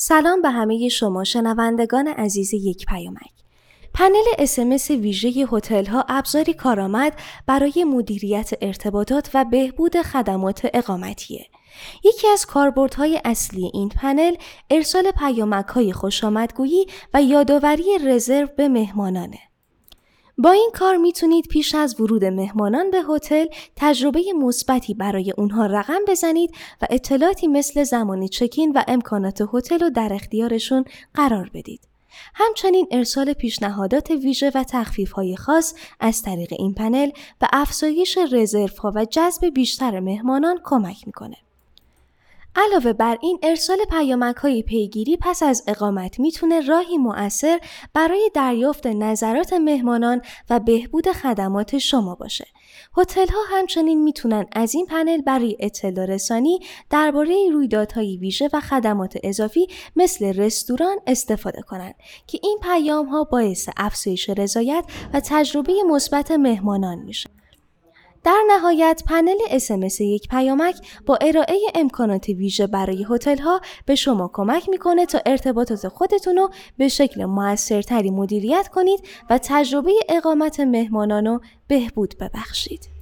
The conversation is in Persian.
سلام به همه شما شنوندگان عزیز یک پیامک. پنل SMS ویژه هتل‌ها ابزاری کارآمد برای مدیریت ارتباطات و بهبود خدمات اقامتیه. یکی از کاربردهای اصلی این پنل ارسال پیامک‌های خوشامدگویی و یادآوری رزرو به مهمانانه. با این کار میتونید پیش از ورود مهمانان به هتل تجربه مثبتی برای اونها رقم بزنید و اطلاعاتی مثل زمان چکین و امکانات هتل رو در اختیارشون قرار بدید. همچنین ارسال پیشنهادات ویژه و تخفیف‌های خاص از طریق این پنل به افزایش رزروها و جذب بیشتر مهمانان کمک میکنه. علاوه بر این ارسال پیامک‌های پیگیری پس از اقامت میتونه راهی مؤثر برای دریافت نظرات مهمانان و بهبود خدمات شما باشه. هتل‌ها همچنین میتونن از این پنل برای اطلاع رسانی درباره رویدادهای ویژه و خدمات اضافی مثل رستوران استفاده کنند که این پیام‌ها باعث افزایش رضایت و تجربه مثبت مهمانان میشه. در نهایت پنل SMS یک پیامک با ارائه امکانات ویژه برای هتل‌ها به شما کمک میکنه تا ارتباطات خودتون رو به شکل مؤثرتری مدیریت کنید و تجربه اقامت مهمانان رو بهبود ببخشید.